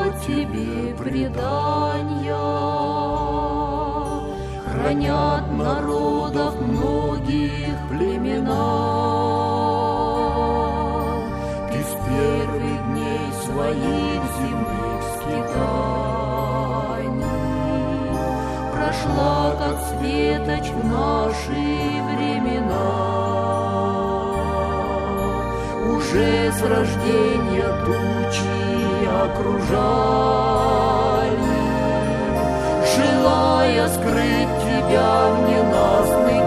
тебе предания. Хранят народов многих племена. Ты с первых дней своих земных скитаний прошла, как светоч в наши времена. Уже с рождения тучи окружали, желая скрыть тебя в ненастных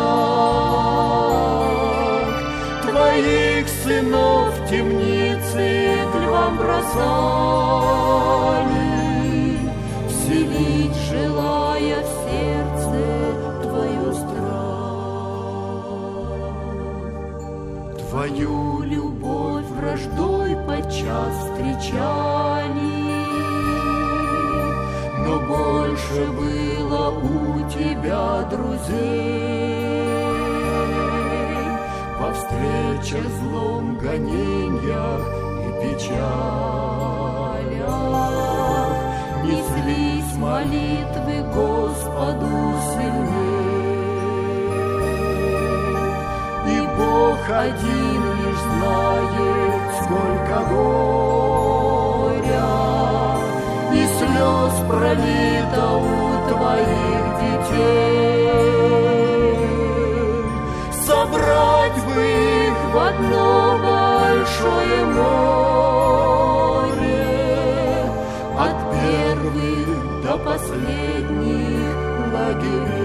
днях. Твоих сынов в темницы к львам бросали, вселить желая в сердце твою страх. Твою любовь враждой подчас встречали, но больше было у тебя друзей. Во встречах злом, гонениях и печалях неслись молитвы Господу сильней. И Бог один лишь знает, сколько горя и слез пролито у твоих детей. Собрать бы их в одно большое море, от первых до последних лагерей.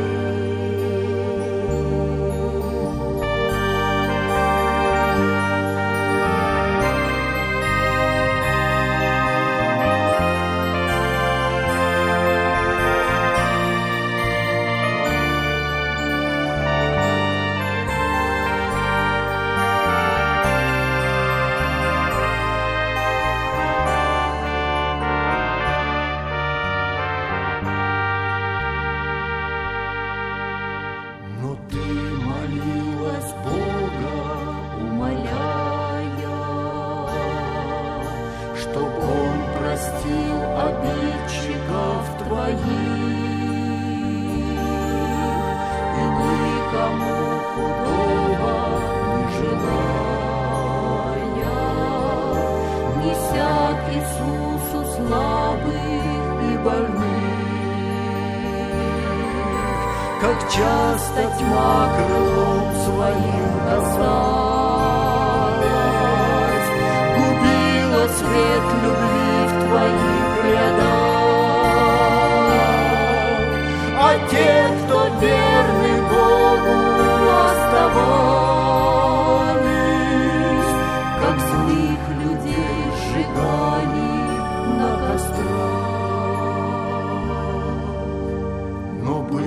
Обидчиков твоих и никому худого не желая, неся к Иисусу слабых и больных. Как часто тьма крылом своим касалась, губила свет любви в твоих рядах, а те, кто верны Богу оставались, как злых людей сжигали на кострах. Но